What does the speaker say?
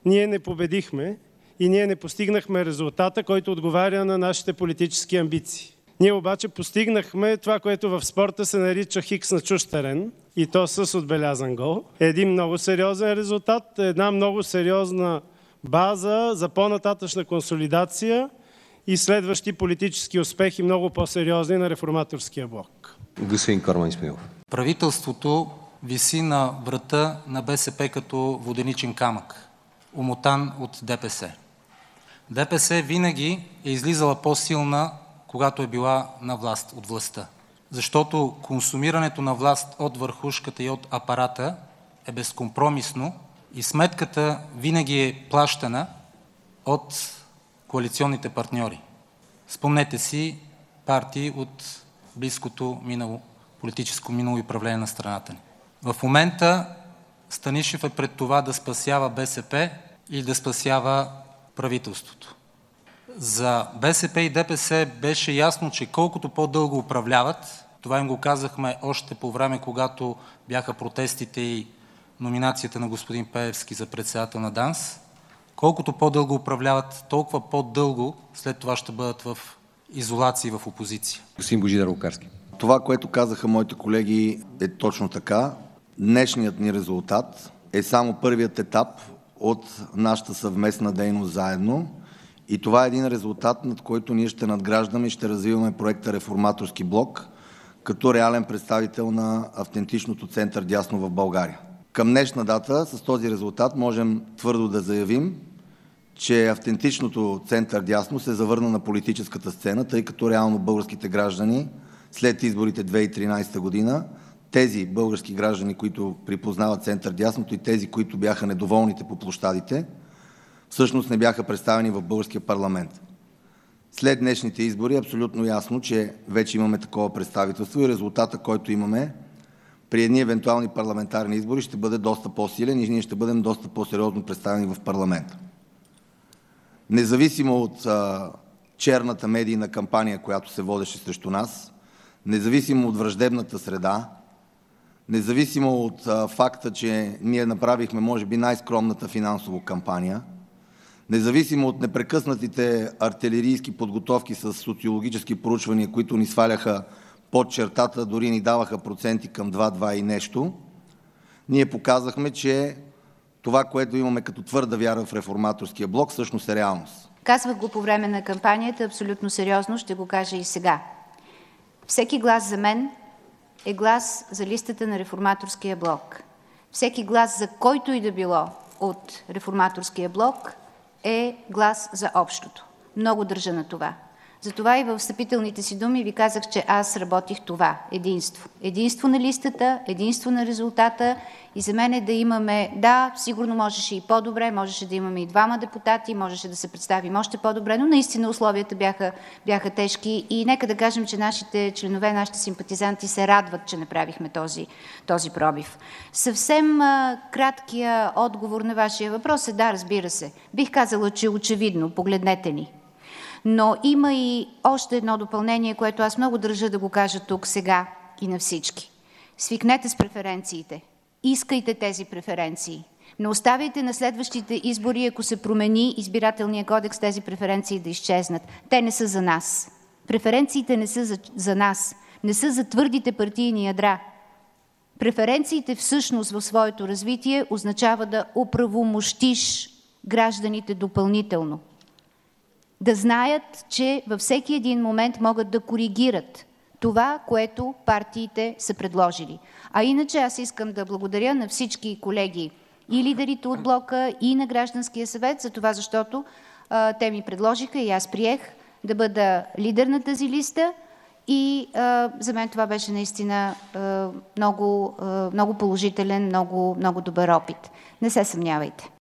ние не победихме и ние не постигнахме резултата, който отговаря на нашите политически амбиции. Ние обаче постигнахме това, което в спорта се нарича хикс на чужд терен, и то с отбелязан гол. Един много сериозен резултат, една много сериозна база за по-нататъчна консолидация и следващи политически успехи, много по-сериозни на реформаторския блок. Господин Корман Исмаилов. Правителството виси на врата на БСП като воденичен камък, умотан от ДПС. ДПС винаги е излизала по-силна, когато е била на власт, от властта. Защото консумирането на власт от върхушката и от апарата е безкомпромисно и сметката винаги е плащана от коалиционните партньори. Спомнете си партии от близкото минало, политическо минало и управление на страната ни. В момента Станишев е пред това да спасява БСП и да спасява правителството. За БСП и ДПС беше ясно, че колкото по-дълго управляват, това им го казахме още по време, когато бяха протестите и номинацията на господин Пеевски за председател на ДАНС, колкото по-дълго управляват, толкова по-дълго след това ще бъдат в изолация и в опозиция. Господин Божидар Лукарски. Това, което казаха моите колеги, е точно така. Днешният ни резултат е само първият етап от нашата съвместна дейност заедно. И това е един резултат, над който ние ще надграждаме и ще развиваме проекта Реформаторски блок като реален представител на автентичното център дясно в България. Към днешна дата с този резултат можем твърдо да заявим, че автентичното център дясно се завърна на политическата сцена, тъй като реално българските граждани след изборите 2013 година, тези български граждани, които припознават център дясното и тези, които бяха недоволните по площадите, всъщност не бяха представени в българския парламент. След днешните избори е абсолютно ясно, че вече имаме такова представителство и резултата, който имаме при едни евентуални парламентарни избори, ще бъде доста по-силен и ние ще бъдем доста по-сериозно представени в парламента. Независимо от черната медийна кампания, която се водеше срещу нас, независимо от враждебната среда, независимо от факта, че ние направихме, може би, най-скромната финансова кампания, независимо от непрекъснатите артилерийски подготовки с социологически проучвания, които ни сваляха под чертата, дори ни даваха проценти към 2 и нещо, ние показахме, че това, което имаме като твърда вяра в реформаторския блок, всъщност е реалност. Казвах го по време на кампанията, абсолютно сериозно, ще го кажа и сега. Всеки глас за мен е глас за листата на реформаторския блок. Всеки глас за който и да било от реформаторския блок е глас за общото. Много държа на това. Затова и в встъпителните си думи ви казах, че аз работих това – единство. Единство на листата, единство на резултата и за мен е да имаме, да, сигурно можеше и по-добре, можеше да имаме и 2 депутати, можеше да се представим още по-добре, но наистина условията бяха тежки и нека да кажем, че нашите членове, нашите симпатизанти се радват, че направихме този пробив. Съвсем краткия отговор на вашия въпрос е да, разбира се. Бих казала, че очевидно, погледнете ни. Но има и още едно допълнение, което аз много държа да го кажа тук сега и на всички. Свикнете с преференциите. Искайте тези преференции. Не оставяйте на следващите избори, ако се промени избирателния кодекс, тези преференции да изчезнат. Те не са за нас. Преференциите не са за нас. Не са за твърдите партийни ядра. Преференциите всъщност в своето развитие означава да оправомощиш гражданите допълнително. Да знаят, че във всеки един момент могат да коригират това, което партиите са предложили. А иначе аз искам да благодаря на всички колеги и лидерите от блока, и на Гражданския съвет за това, защото те ми предложиха и аз приех да бъда лидер на тази листа и за мен това беше наистина много положителен, много добър опит. Не се съмнявайте.